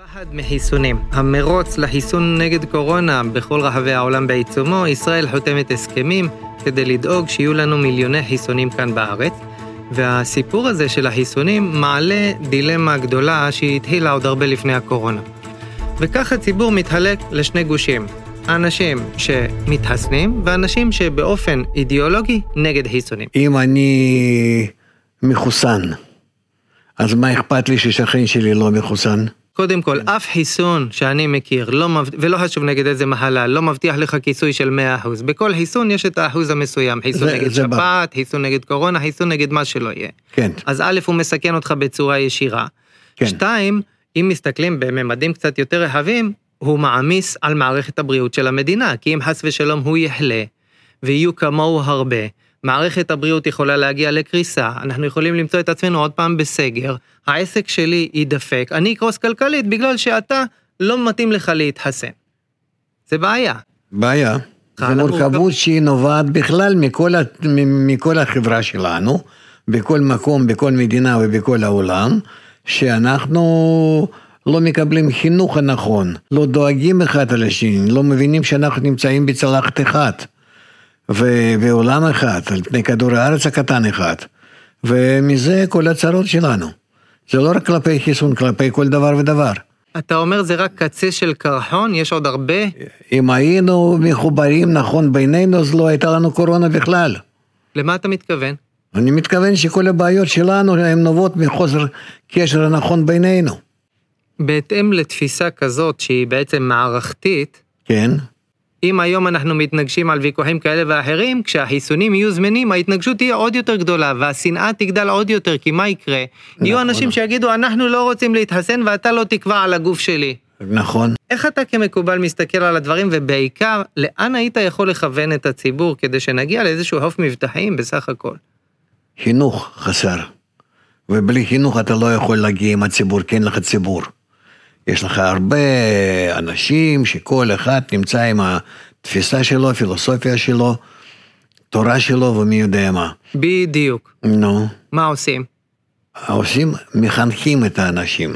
פחד מחיסונים. המרוץ לחיסון נגד קורונה בכל רחבי העולם בעיצומו, ישראל חותמת הסכמים כדי לדאוג שיהיו לנו מיליוני חיסונים כאן בארץ. והסיפור הזה של החיסונים מעלה דילמה גדולה שהתחילה עוד הרבה לפני הקורונה. וכך הציבור מתחלק לשני גושים. האנשים שמתחסנים ואנשים שבאופן אידיאולוגי נגד חיסונים. אם אני מחוסן, אז מה אכפת לי ששכן שלי לא מחוסן? קודם כל, אף חיסון שאני מכיר, ולא חשוב נגד איזה מחלה, לא מבטיח לך כיסוי של 100%. בכל חיסון יש את האחוז המסוים. חיסון נגד שפעת, חיסון נגד קורונה, חיסון נגד מה שלא יהיה. כן. אז א', הוא מסכן אותך בצורה ישירה. כן. 2, אם מסתכלים בממדים קצת יותר רחבים, הוא מעמיס על מערכת הבריאות של המדינה, כי אם חס ושלום הוא יחלה, ויהיו כמוהו הרבה, מערכת הבריאות יכולה להגיע לקריסה, אנחנו יכולים למצוא את עצמנו עוד פעם בסגר, העסק שלי יידפק, אני אקרוס כלכלית בגלל שאתה לא מתאים לך להתחסן. זה בעיה. בעיה. זה מורכבות שהיא נובעת בכלל מכל החברה שלנו, בכל מקום, בכל מדינה ובכל העולם, שאנחנו לא מקבלים חינוך הנכון, לא דואגים אחד על השני, לא מבינים שאנחנו נמצאים בצלחת אחת. ועולם אחד, על פני כדור הארץ הקטן אחד, ומזה כל הצרות שלנו. זה לא רק כלפי חיסון, כלפי כל דבר ודבר. אתה אומר זה רק קצה של קרחון, יש עוד הרבה? אם היינו מחוברים נכון בינינו, אז לא הייתה לנו קורונה בכלל. למה אתה מתכוון? אני מתכוון שכל הבעיות שלנו הן נובעות מחוסר קשר הנכון בינינו. בהתאם לתפיסה כזאת שהיא בעצם מערכתית, כן. אם היום אנחנו מתנגשים על ויכוחים כאלה ואחרים, כשהחיסונים יהיו זמנים, ההתנגשות תהיה עוד יותר גדולה, והשנאה תגדל עוד יותר, כי מה יקרה? נכון. יהיו אנשים שיגידו, אנחנו לא רוצים להתחסן, ואתה לא תקבע על הגוף שלי. נכון. איך אתה כמקובל מסתכל על הדברים, ובעיקר, לאן היית יכול לכוון את הציבור, כדי שנגיע לאיזשהו חוף מבטחים בסך הכל? חינוך חסר. ובלי חינוך אתה לא יכול להגיע עם הציבור, כי אין לך ציבור. יש לך הרבה אנשים שכל אחד נמצא עם התפיסה שלו, פילוסופיה שלו, תורה שלו ומי יודע מה. בדיוק. נו. מה עושים? עושים, מחנכים את האנשים.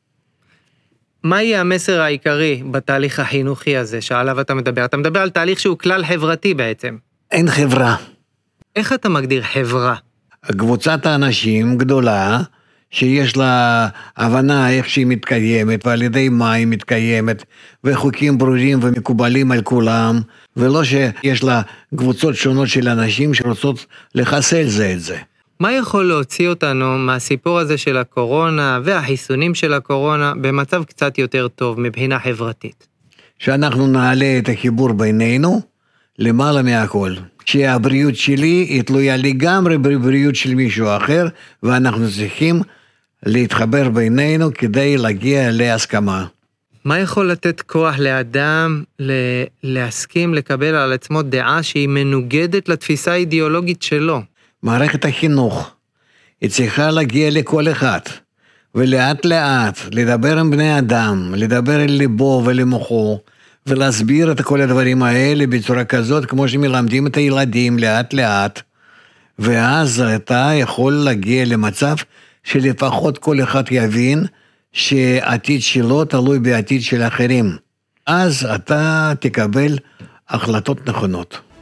מה יהיה המסר העיקרי בתהליך החינוכי הזה שעליו אתה מדבר? אתה מדבר על תהליך שהוא כלל חברתי בעצם. אין חברה. איך אתה מגדיר חברה? קבוצת האנשים גדולה, שיש לה הבנה איך שהיא מתקיימת, ועל ידי מה היא מתקיימת, וחוקים ברורים ומקובלים על כולם, ולא שיש לה קבוצות שונות של אנשים שרוצות לחסל זה את זה. מה יכול להוציא אותנו מהסיפור הזה של הקורונה, והחיסונים של הקורונה, במצב קצת יותר טוב מבחינה חברתית? שאנחנו נעלה את החיבור בינינו, למעלה מהכל. שהבריאות שלי היא תלויה לגמרי בבריאות של מישהו אחר, ואנחנו צריכים להתחבר בינינו כדי להגיע להסכמה. מה יכול לתת כוח לאדם להסכים לקבל על עצמו דעה שהיא מנוגדת לתפיסה האידיאולוגית שלו? מערכת החינוך היא צריכה להגיע לכל אחד, ולאט לאט לדבר עם בני אדם, לדבר אל ליבו ולמוחו, ולהסביר את כל הדברים האלה בצורה כזאת, כמו שמלמדים את הילדים לאט לאט, ואז אתה יכול להגיע למצב שלפחות כל אחד יבין שעתיד שלו תלוי בעתיד של אחרים. אז אתה תקבל החלטות נכונות.